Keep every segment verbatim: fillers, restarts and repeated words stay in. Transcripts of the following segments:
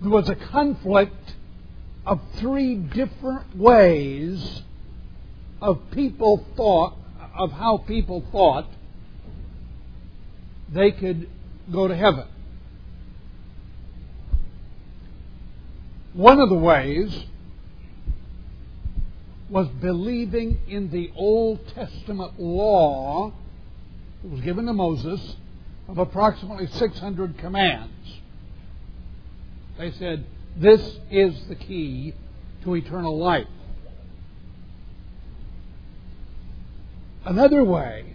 There was a conflict of three different ways of people thought, of how people thought they could go to heaven. One of the ways was believing in the Old Testament law that was given to Moses of approximately six hundred commands. They said, this is the key to eternal life. Another way,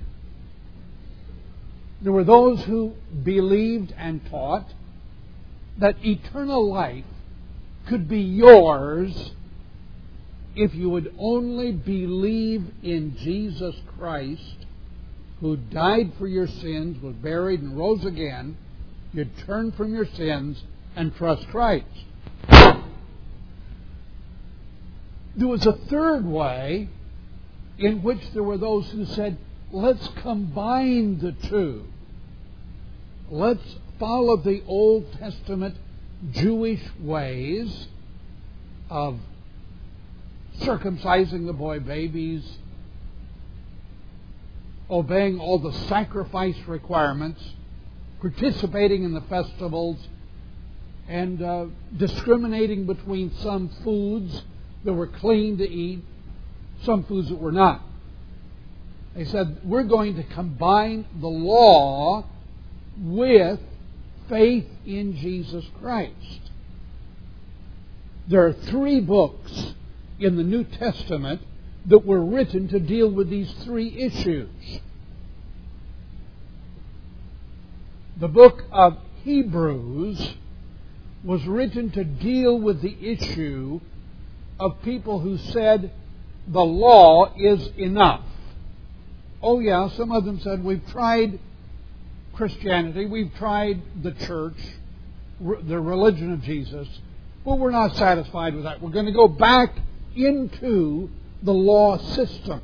there were those who believed and taught that eternal life could be yours if you would only believe in Jesus Christ, who died for your sins, was buried, and rose again. You'd turn from your sins and trust Christ. There was a third way in which there were those who said, let's combine the two. Let's follow the Old Testament Jewish ways of circumcising the boy babies, obeying all the sacrifice requirements, participating in the festivals, and uh, discriminating between some foods that were clean to eat, some foods that were not. They said, we're going to combine the law with faith in Jesus Christ. There are three books in the New Testament that were written to deal with these three issues. The book of Hebrews was written to deal with the issue of people who said the law is enough. Oh yeah, some of them said, we've tried Christianity, we've tried the church, the religion of Jesus, but we're not satisfied with that. We're going to go back into the law system.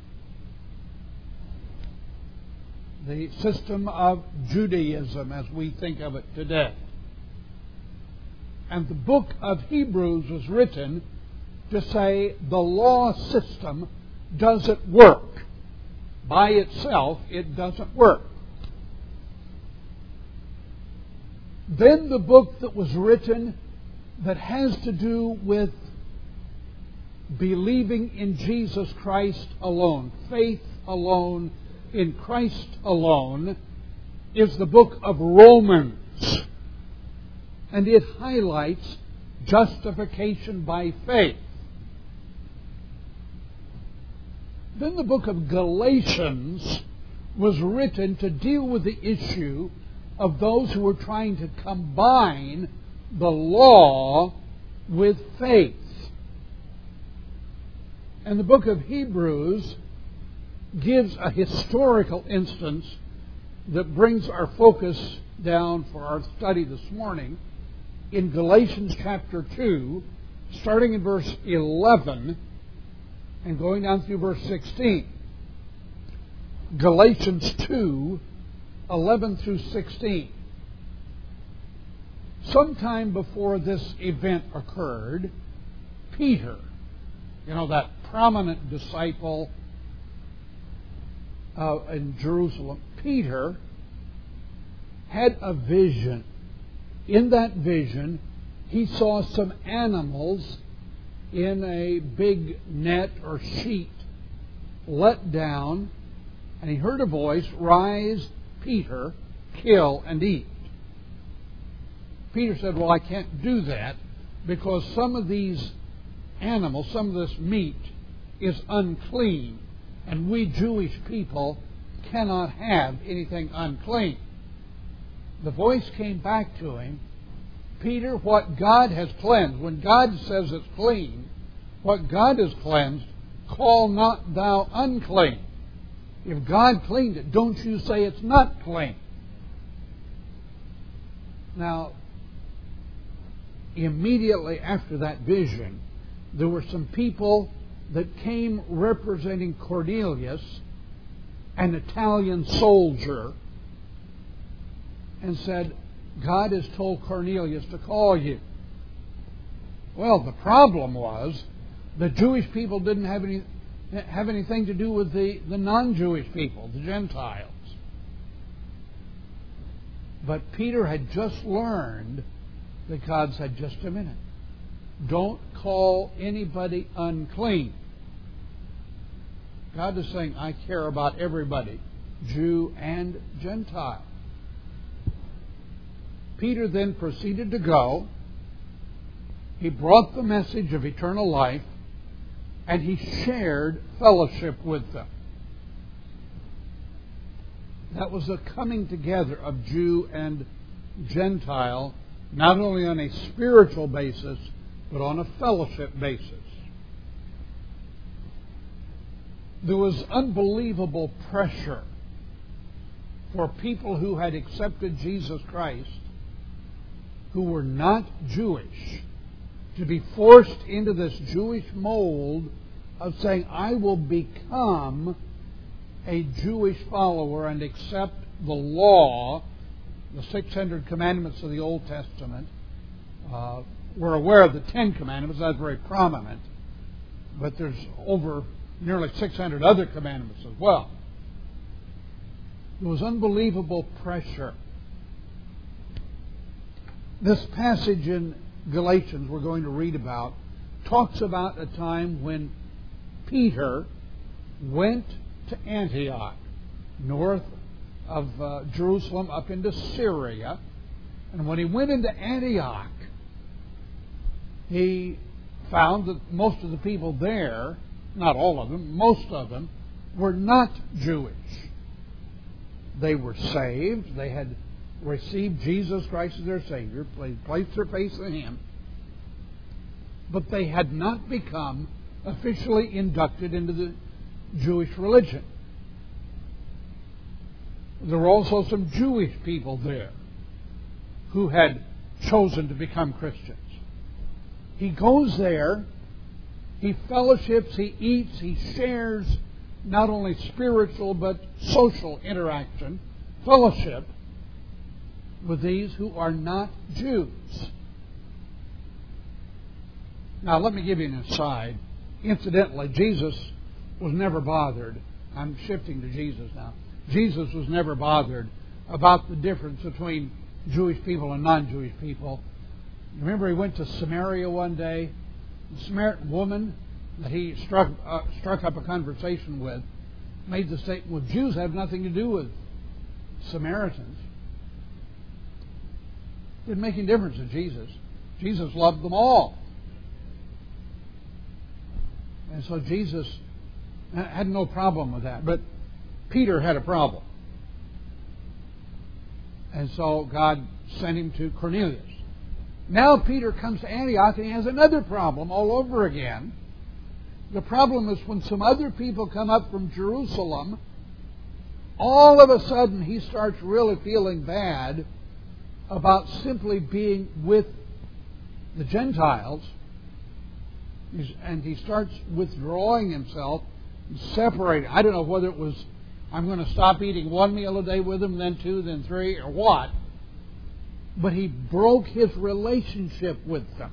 The system of Judaism as we think of it today. And the book of Hebrews was written to say the law system doesn't work. By itself, it doesn't work. Then the book that was written that has to do with believing in Jesus Christ alone, faith alone, in Christ alone, is the book of Romans. And it highlights justification by faith. Then the book of Galatians was written to deal with the issue of those who were trying to combine the law with faith. And the book of Hebrews gives a historical instance that brings our focus down for our study this morning in Galatians chapter two, starting in verse eleven and going down through verse sixteen. Galatians two, eleven through sixteen. Sometime before this event occurred, Peter, you know, that prominent disciple uh, in Jerusalem, Peter had a vision. In that vision, he saw some animals in a big net or sheet let down, and he heard a voice, "Rise, Peter, kill and eat." Peter said, well, I can't do that because some of these animals, some of this meat is unclean, and we Jewish people cannot have anything unclean. The voice came back to him, Peter, what God has cleansed, when God says it's clean, what God has cleansed, call not thou unclean. If God cleaned it, don't you say it's not clean. Now, immediately after that vision, there were some people that came representing Cornelius, an Italian soldier, and said, God has told Cornelius to call you. Well, the problem was the Jewish people didn't have any have anything to do with the, the non-Jewish people, the Gentiles. But Peter had just learned that God said, just a minute, don't call anybody unclean. God is saying, I care about everybody, Jew and Gentile. Peter then proceeded to go. He brought the message of eternal life, and he shared fellowship with them. That was a coming together of Jew and Gentile, not only on a spiritual basis, but on a fellowship basis. There was unbelievable pressure for people who had accepted Jesus Christ, who were not Jewish, to be forced into this Jewish mold of saying, I will become a Jewish follower and accept the law, the six hundred commandments of the Old Testament. Uh, we're aware of the Ten Commandments, that's very prominent, but there's over nearly six hundred other commandments as well. There was unbelievable pressure. This passage in Galatians we're going to read about talks about a time when Peter went to Antioch, north of uh, Jerusalem, up into Syria. And when he went into Antioch, he found that most of the people there, not all of them, most of them, were not Jewish. They were saved. They had received Jesus Christ as their Savior, placed their faith in Him. But they had not become officially inducted into the Jewish religion. There were also some Jewish people there who had chosen to become Christians. He goes there, he fellowships, he eats, he shares not only spiritual but social interaction, fellowship with these who are not Jews. Now, let me give you an aside. Incidentally, Jesus was never bothered. I'm shifting to Jesus now. Jesus was never bothered about the difference between Jewish people and non-Jewish people. Remember, he went to Samaria one day. The Samaritan woman that he struck uh, struck up a conversation with made the statement, well, Jews have nothing to do with Samaritans. It didn't make any difference to Jesus. Jesus loved them all. And so Jesus had no problem with that. But Peter had a problem. And so God sent him to Cornelius. Now Peter comes to Antioch and he has another problem all over again. The problem is when some other people come up from Jerusalem, all of a sudden he starts really feeling bad about simply being with the Gentiles. And he starts withdrawing himself, separating. I don't know whether it was, I'm going to stop eating one meal a day with them, then two, then three, or what. But he broke his relationship with them.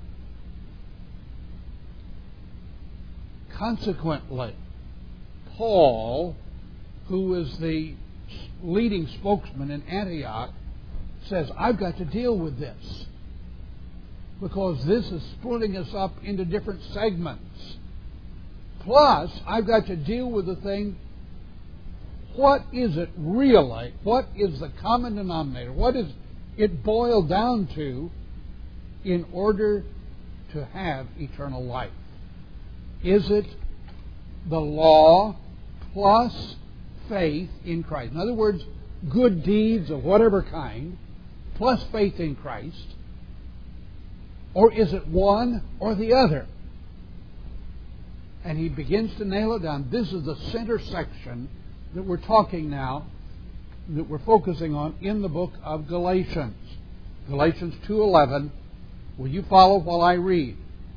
Consequently, Paul, who is the leading spokesman in Antioch, says, I've got to deal with this, because this is splitting us up into different segments. Plus, I've got to deal with the thing, what is it really? What is the common denominator? What is it boiled down to in order to have eternal life? Is it the law plus faith in Christ? In other words, good deeds of whatever kind plus faith in Christ? Or is it one or the other? And he begins to nail it down. This is the center section that we're talking now, that we're focusing on in the book of Galatians. Galatians two eleven. Will you follow while I read?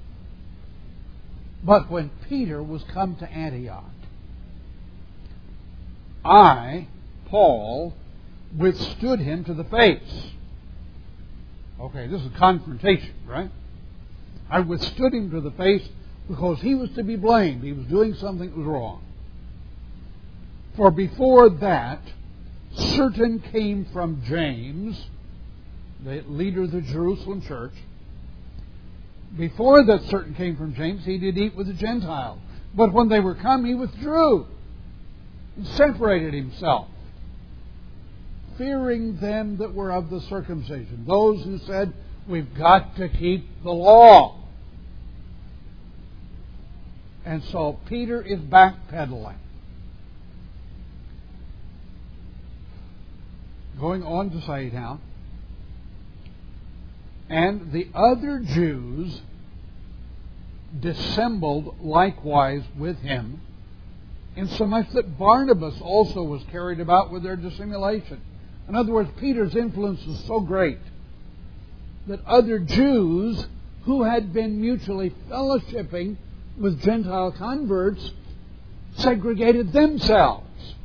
But when Peter was come to Antioch, I, Paul, withstood him to the face. Okay, this is confrontation, right? I withstood him to the face because he was to be blamed. He was doing something that was wrong. For before that, certain came from James, the leader of the Jerusalem church. Before that certain came from James, he did eat with the Gentiles. But when they were come, he withdrew and separated himself, fearing them that were of the circumcision, those who said, we've got to keep the law. And so Peter is backpedaling. Going on to say now, and the other Jews dissembled likewise with him, insomuch that Barnabas also was carried about with their dissimulation. In other words, Peter's influence was so great that other Jews who had been mutually fellowshipping with Gentile converts segregated themselves.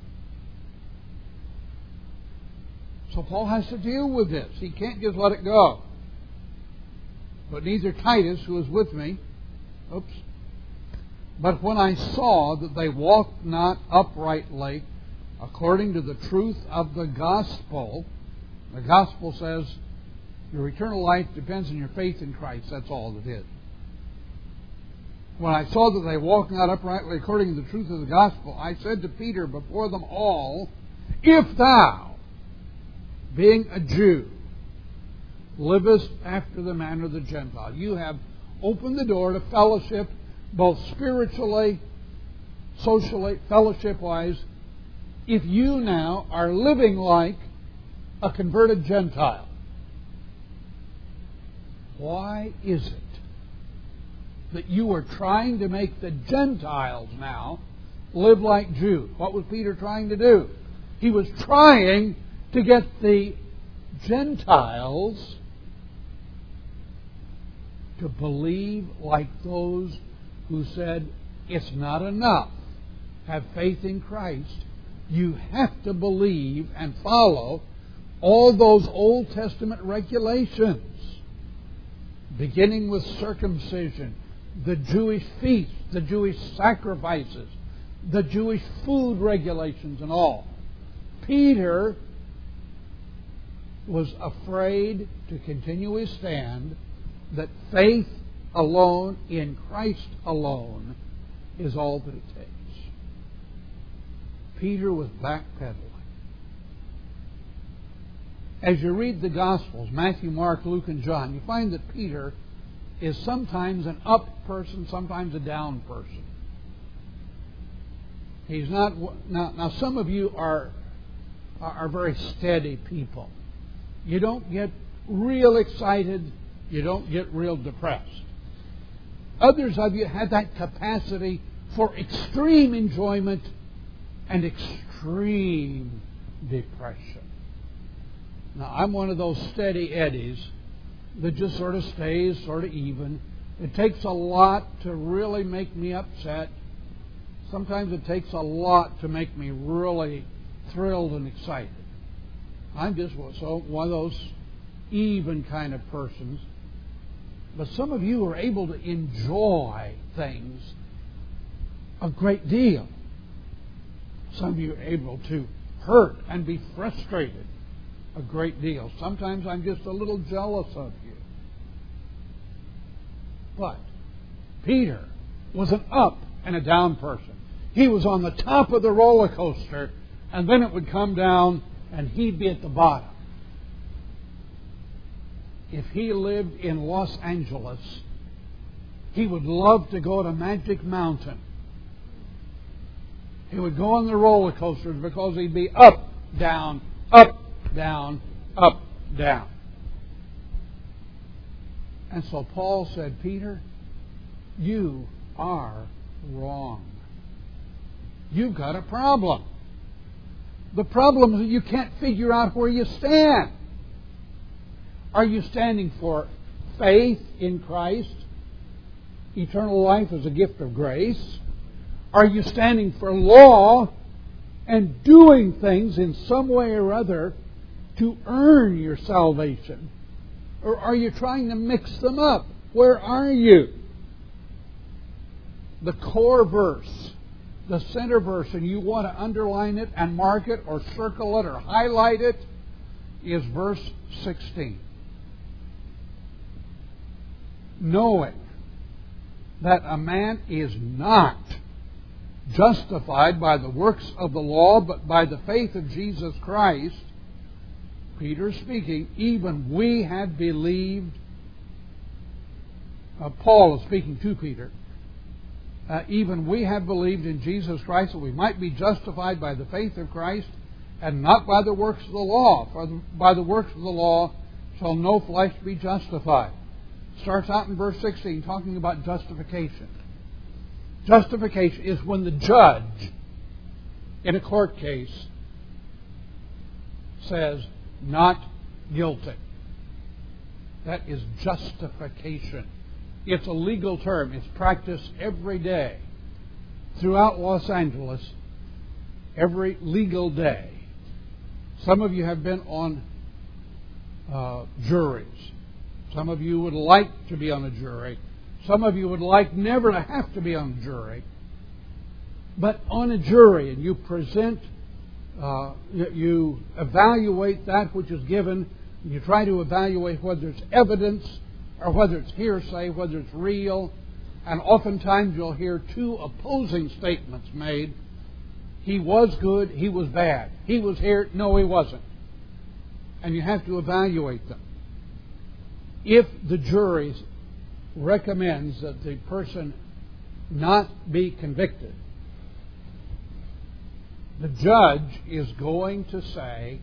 So Paul has to deal with this. He can't just let it go. But neither Titus, who was with me, oops, but when I saw that they walked not uprightly according to the truth of the gospel, the gospel says your eternal life depends on your faith in Christ. That's all it is. When I saw that they walked not uprightly according to the truth of the gospel, I said to Peter before them all, if thou, being a Jew, livest after the manner of the Gentile, you have opened the door to fellowship, both spiritually, socially, fellowship-wise, if you now are living like a converted Gentile. Why is it that you are trying to make the Gentiles now live like Jews? What was Peter trying to do? He was trying to get the Gentiles to believe like those who said, it's not enough. Have faith in Christ. You have to believe and follow all those Old Testament regulations, beginning with circumcision, the Jewish feasts, the Jewish sacrifices, the Jewish food regulations and all. Peter was afraid to continue his stand that faith alone in Christ alone is all that it takes. Peter was backpedaling. As you read the Gospels, Matthew, Mark, Luke, and John, you find that Peter is sometimes an up person, sometimes a down person. He's not now. Now, some of you are are very steady people. You don't get real excited. You don't get real depressed. Others of you have that capacity for extreme enjoyment and extreme depression. Now, I'm one of those steady eddies that just sort of stays sort of even. It takes a lot to really make me upset. Sometimes it takes a lot to make me really thrilled and excited. I'm just so one of those even kind of persons. But some of you are able to enjoy things a great deal. Some of you are able to hurt and be frustrated a great deal. Sometimes I'm just a little jealous of you. But Peter was an up and a down person. He was on the top of the roller coaster, and then it would come down, and he'd be at the bottom. If he lived in Los Angeles, he would love to go to Magic Mountain. He would go on the roller coasters because he'd be up, down, up, down, up, down. And so Paul said, Peter, you are wrong. You've got a problem. The problem is that you can't figure out where you stand. Are you standing for faith in Christ? Eternal life is a gift of grace. Are you standing for law and doing things in some way or other to earn your salvation? Or are you trying to mix them up? Where are you? The core verse, the center verse, and you want to underline it and mark it or circle it or highlight it, is verse sixteen. Knowing that a man is not justified by the works of the law, but by the faith of Jesus Christ, Peter speaking, even we have believed, uh, Paul is speaking to Peter, uh, even we have believed in Jesus Christ that we might be justified by the faith of Christ and not by the works of the law. For the, by the works of the law shall no flesh be justified. Starts out in verse sixteen talking about justification. Justification is when the judge in a court case says, not guilty. That is justification. It's a legal term. It's practiced every day throughout Los Angeles, every legal day. Some of you have been on uh, juries. Some of you would like to be on a jury. Some of you would like never to have to be on a jury. But on a jury, and you present, uh, you evaluate that which is given, and you try to evaluate whether it's evidence or whether it's hearsay, whether it's real. And oftentimes you'll hear two opposing statements made. He was good, he was bad. He was here, no, he wasn't. And you have to evaluate them. If the jury recommends that the person not be convicted, the judge is going to say,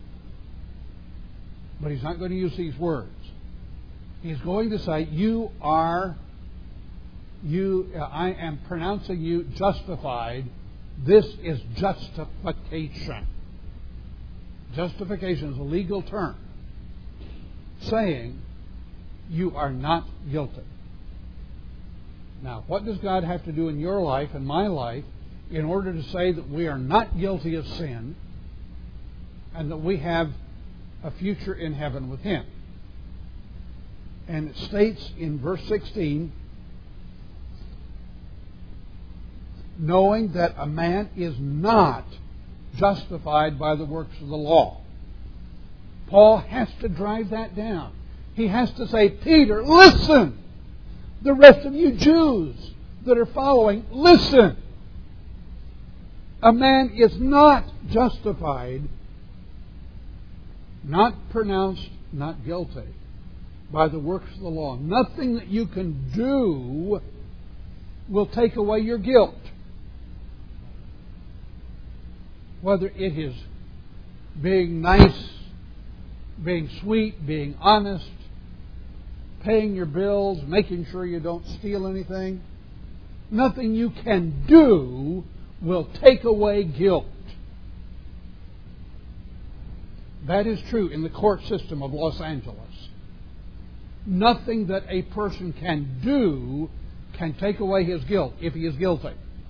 but he's not going to use these words. He's going to say, you are, you, uh, I am pronouncing you justified. This is justification. Justification is a legal term saying you are not guilty. Now, what does God have to do in your life and my life in order to say that we are not guilty of sin and that we have a future in heaven with Him? And it states in verse sixteen, knowing that a man is not justified by the works of the law. Paul has to drive that down. He has to say, Peter, listen! The rest of you Jews that are following, listen! A man is not justified, not pronounced not guilty, by the works of the law. Nothing that you can do will take away your guilt. Whether it is being nice, being sweet, being honest, paying your bills, making sure you don't steal anything. Nothing you can do will take away guilt. That is true in the court system of Los Angeles. Nothing that a person can do can take away his guilt if he is guilty.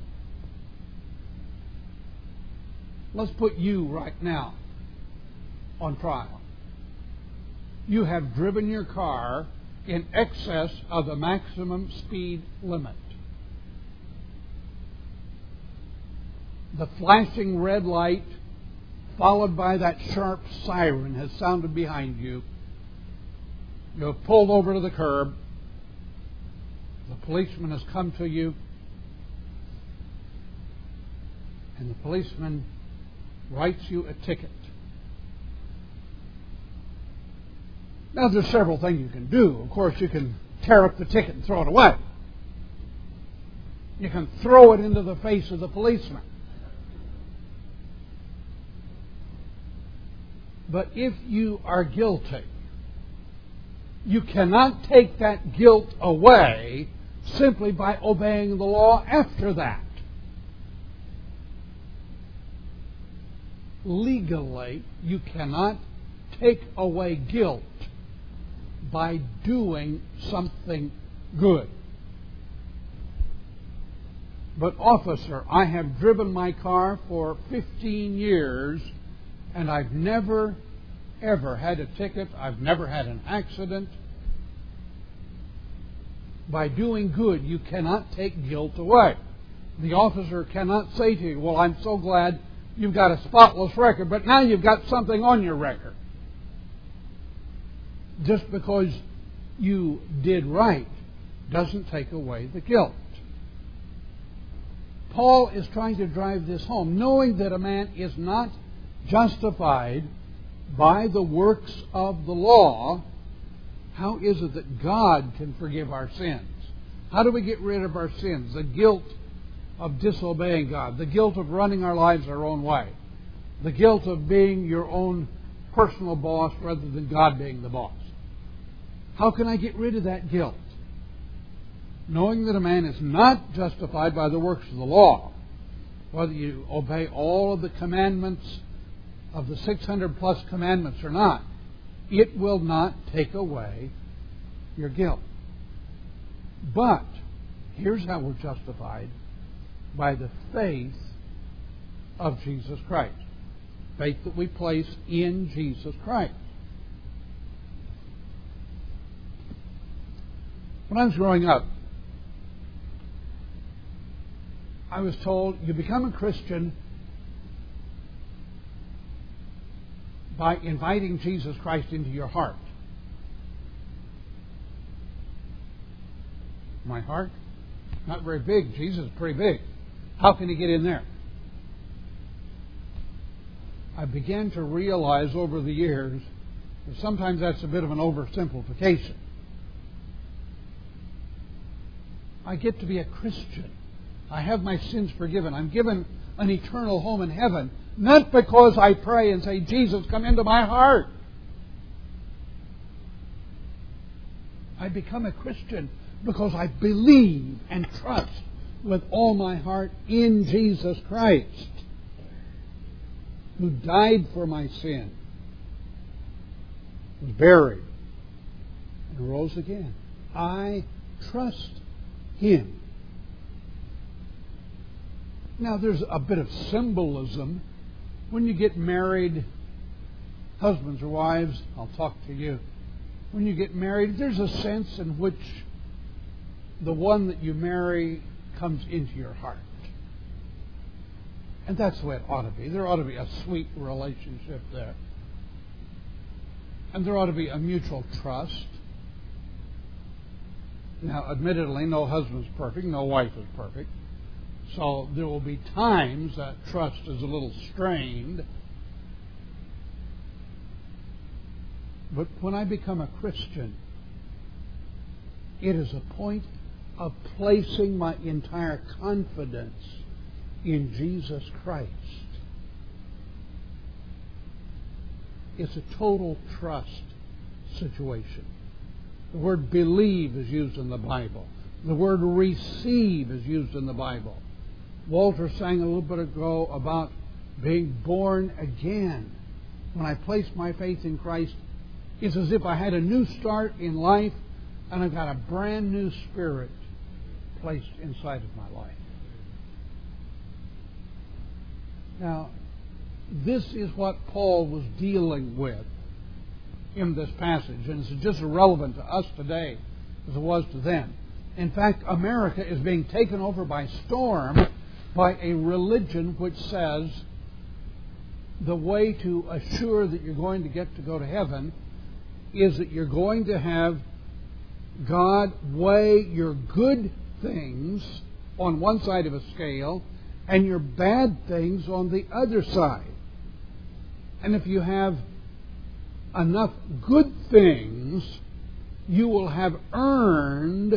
Let's put you right now on trial. You have driven your car in excess of the maximum speed limit. The flashing red light, followed by that sharp siren, has sounded behind you. You have pulled over to the curb. The policeman has come to you. And the policeman writes you a ticket. Now, there's several things you can do. Of course, you can tear up the ticket and throw it away. You can throw it into the face of the policeman. But if you are guilty, you cannot take that guilt away simply by obeying the law after that. Legally, you cannot take away guilt by doing something good. But officer, I have driven my car for fifteen years and I've never, ever had a ticket. I've never had an accident. by doing good, you cannot take guilt away. The officer cannot say to you, well, I'm so glad you've got a spotless record, but now you've got something on your record. Just because you did right doesn't take away the guilt. Paul is trying to drive this home, knowing that a man is not justified by the works of the law. How is it that God can forgive our sins? How do we get rid of our sins? The guilt of disobeying God, the guilt of running our lives our own way, the guilt of being your own personal boss rather than God being the boss. How can I get rid of that guilt? Knowing that a man is not justified by the works of the law, whether you obey all of the commandments of the six hundred plus commandments or not, it will not take away your guilt. But here's how we're justified: by the faith of Jesus Christ. Faith that we place in Jesus Christ. When I was growing up, I was told you become a Christian by inviting Jesus Christ into your heart. My heart? Not very big. Jesus is pretty big. How can he get in there? I began to realize over the years that sometimes that's a bit of an oversimplification. I get to be a Christian. I have my sins forgiven. I'm given an eternal home in heaven, not because I pray and say, Jesus, come into my heart. I become a Christian because I believe and trust with all my heart in Jesus Christ, who died for my sin, was buried, and rose again. I trust Him. Now, there's a bit of symbolism. When you get married, husbands or wives, I'll talk to you. When you get married, there's a sense in which the one that you marry comes into your heart. And that's the way it ought to be. There ought to be a sweet relationship there. And there ought to be a mutual trust. Now, admittedly, no husband's perfect, no wife is perfect. So there will be times that trust is a little strained. But when I become a Christian, it is a point of placing my entire confidence in Jesus Christ. It's a total trust situation. The word believe is used in the Bible. The word receive is used in the Bible. Walter sang a little bit ago about being born again. When I place my faith in Christ, it's as if I had a new start in life and I've got a brand new spirit placed inside of my life. Now, this is what Paul was dealing with in this passage, and it's just as relevant to us today as it was to them. In fact, America is being taken over by storm by a religion which says the way to assure that you're going to get to go to heaven is that you're going to have God weigh your good things on one side of a scale and your bad things on the other side. And if you have enough good things, you will have earned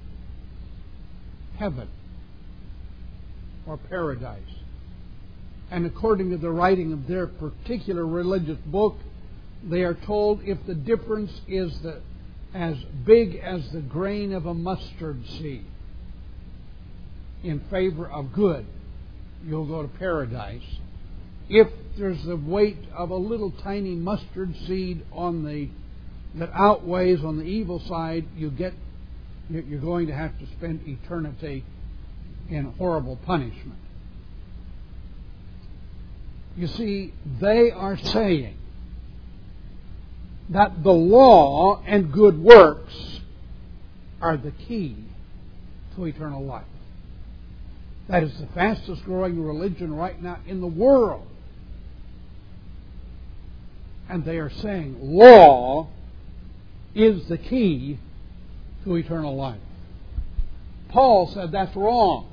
heaven or paradise. And according to the writing of their particular religious book, they are told if the difference is the, as big as the grain of a mustard seed in favor of good, you'll go to paradise. If there's the weight of a little tiny mustard seed on the that outweighs on the evil side, you get you're going to have to spend eternity in horrible punishment. You see, they are saying that the law and good works are the key to eternal life. That is the fastest growing religion right now in the world. And they are saying law is the key to eternal life. Paul said that's wrong.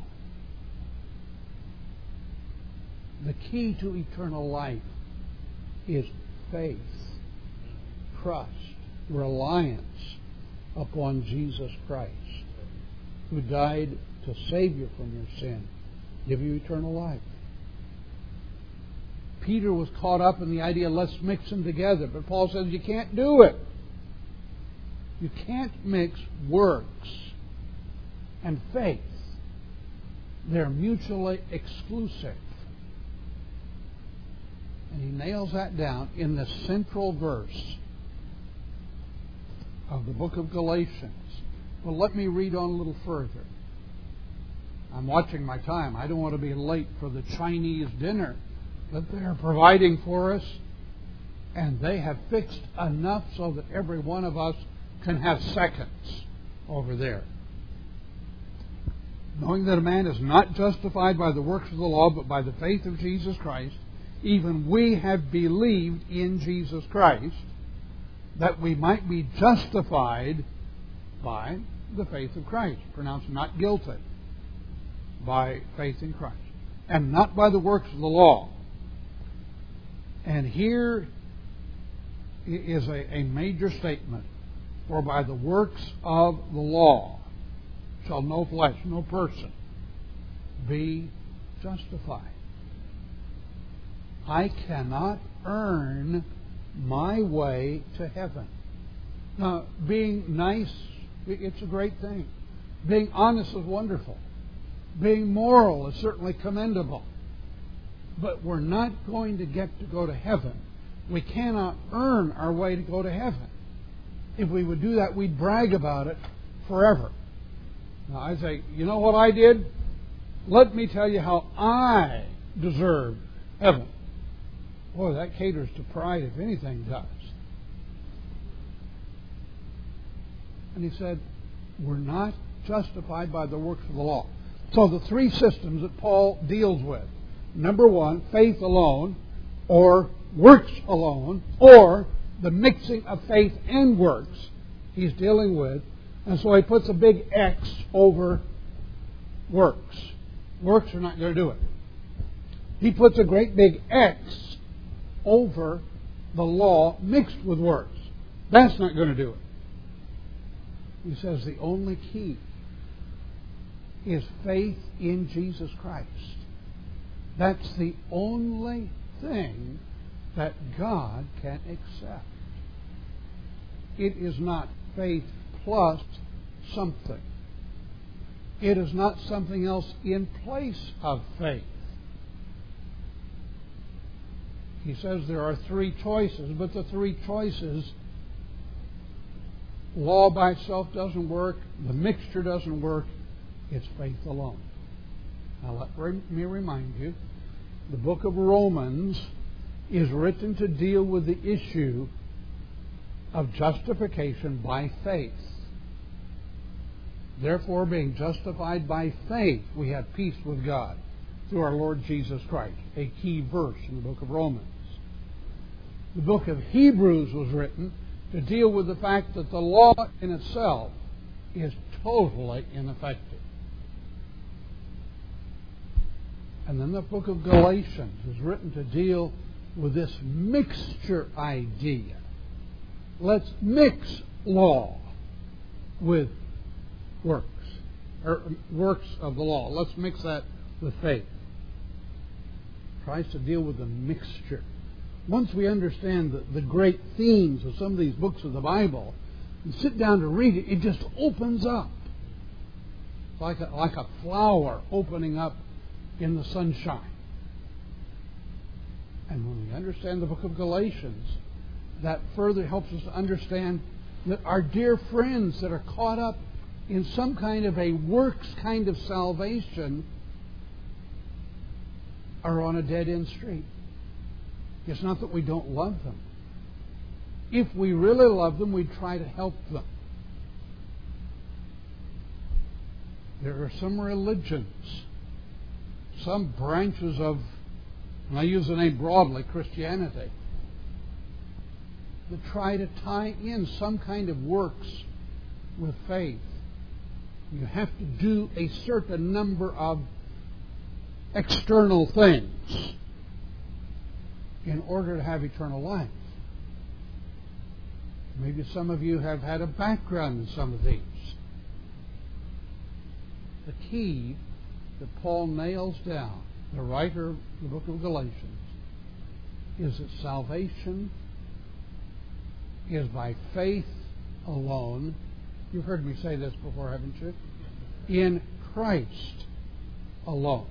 The key to eternal life is faith, trust, reliance upon Jesus Christ, who died to save you from your sin, give you eternal life. Peter was caught up in the idea, let's mix them together. But Paul says you can't do it. You can't mix works and faith. They're mutually exclusive. And he nails that down in the central verse of the book of Galatians. Well, let me read on a little further. I'm watching my time. I don't want to be late for the Chinese dinner that they're providing for us. And they have fixed enough so that every one of us can have seconds over there. Knowing that a man is not justified by the works of the law, but by the faith of Jesus Christ, even we have believed in Jesus Christ, that we might be justified by the faith of Christ, pronounced not guilty, by faith in Christ, and not by the works of the law. And here is a, a major statement. For by the works of the law shall no flesh, no person, be justified. I cannot earn my way to heaven. Now, being nice, it's a great thing. Being honest is wonderful. Being moral is certainly commendable. But we're not going to get to go to heaven. We cannot earn our way to go to heaven. If we would do that, we'd brag about it forever. Now, I say, you know what I did? Let me tell you how I deserve heaven. Boy, that caters to pride if anything does. And he said, we're not justified by the works of the law. So the three systems that Paul deals with. Number one, faith alone, or works alone, or the mixing of faith and works he's dealing with. And so he puts a big X over works. Works are not going to do it. He puts a great big X over the law mixed with works. That's not going to do it. He says the only key is faith in Jesus Christ. That's the only thing that God can accept. It is not faith plus something. It is not something else in place of faith. He says there are three choices, but the three choices, law by itself doesn't work, the mixture doesn't work, it's faith alone. Now let me remind you, the book of Romans is written to deal with the issue of justification by faith. Therefore, being justified by faith, we have peace with God through our Lord Jesus Christ. A key verse in the book of Romans. The book of Hebrews was written to deal with the fact that the law in itself is totally ineffective. And then the book of Galatians is written to deal with this mixture idea. Let's mix law with works, or works of the law. Let's mix that with faith. Tries to deal with the mixture. Once we understand the, the great themes of some of these books of the Bible, and sit down to read it, it just opens up. It's like a, like a flower opening up in the sunshine. And when we understand the book of Galatians, that further helps us to understand that our dear friends that are caught up in some kind of a works kind of salvation are on a dead-end street. It's not that we don't love them. If we really love them, we'd try to help them. There are some religions, some branches of, and I use the name broadly, Christianity, that try to tie in some kind of works with faith. You have to do a certain number of external things in order to have eternal life. Maybe some of you have had a background in some of these. The key that Paul nails down, the writer of the book of Galatians, is that salvation is by faith alone. You've heard me say this before, haven't you? In Christ alone.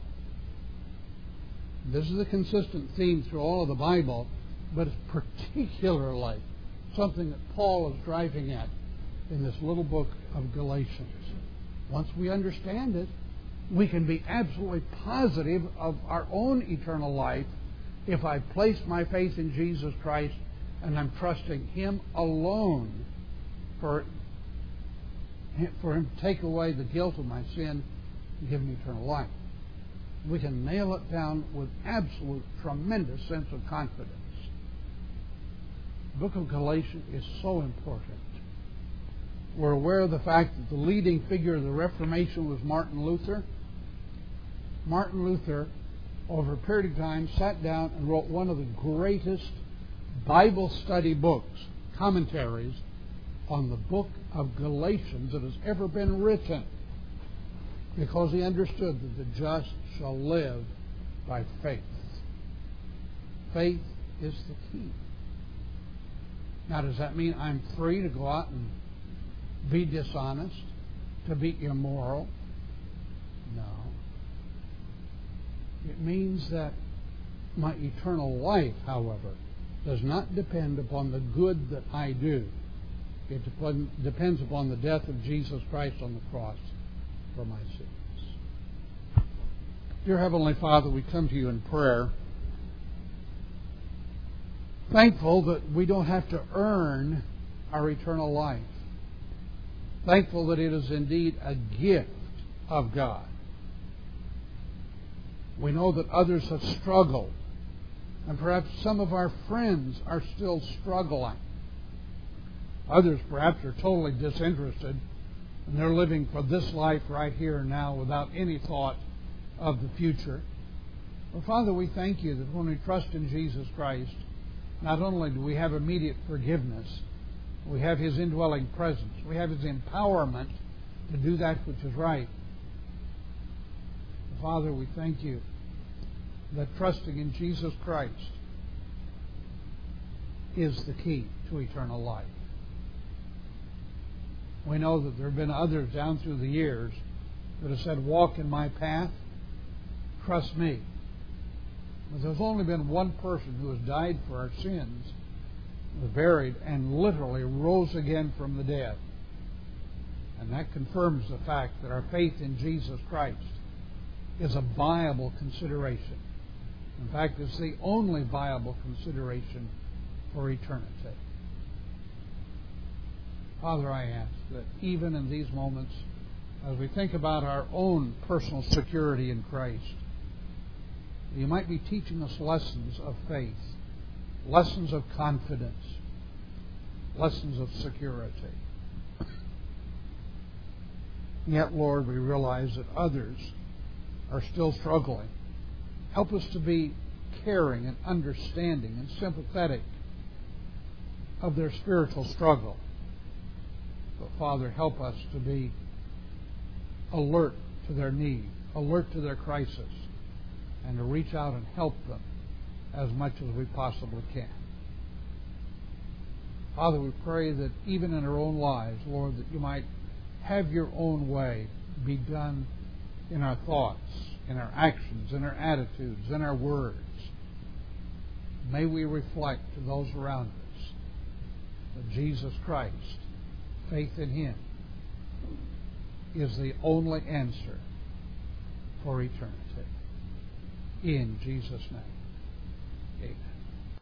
This is a consistent theme through all of the Bible, but it's particularly something that Paul is driving at in this little book of Galatians. Once we understand it, we can be absolutely positive of our own eternal life if I place my faith in Jesus Christ and I'm trusting Him alone for, for Him to take away the guilt of my sin and give me eternal life. We can nail it down with absolute tremendous sense of confidence. The book of Galatians is so important. We're aware of the fact that the leading figure of the Reformation was Martin Luther. Martin Luther, over a period of time, sat down and wrote one of the greatest Bible study books, commentaries, on the book of Galatians that has ever been written, because he understood that the just shall live by faith. Faith is the key. Now, does that mean I'm free to go out and be dishonest, to be immoral? No. It means that my eternal life, however, does not depend upon the good that I do. It depends upon the death of Jesus Christ on the cross for my sins. Dear Heavenly Father, we come to you in prayer, thankful that we don't have to earn our eternal life. Thankful that it is indeed a gift of God. We know that others have struggled, and perhaps some of our friends are still struggling. Others perhaps are totally disinterested, and they're living for this life right here and now without any thought of the future. Well, Father, we thank you that when we trust in Jesus Christ, not only do we have immediate forgiveness, we have His indwelling presence, we have His empowerment to do that which is right. Father, we thank you that trusting in Jesus Christ is the key to eternal life. We know that there have been others down through the years that have said, walk in my path, trust me. But there's only been one person who has died for our sins, was buried, and literally rose again from the dead. And that confirms the fact that our faith in Jesus Christ is a viable consideration. In fact, it's the only viable consideration for eternity. Father, I ask that even in these moments, as we think about our own personal security in Christ, you might be teaching us lessons of faith, lessons of confidence, lessons of security. Yet, Lord, we realize that others are still struggling. Help us to be caring and understanding and sympathetic of their spiritual struggle. But, Father, help us to be alert to their need, alert to their crisis, and to reach out and help them as much as we possibly can. Father, we pray that even in our own lives, Lord, that you might have your own way be done in our thoughts, in our actions, in our attitudes, in our words. May we reflect to those around us that Jesus Christ, faith in Him, is the only answer for eternity. In Jesus' name.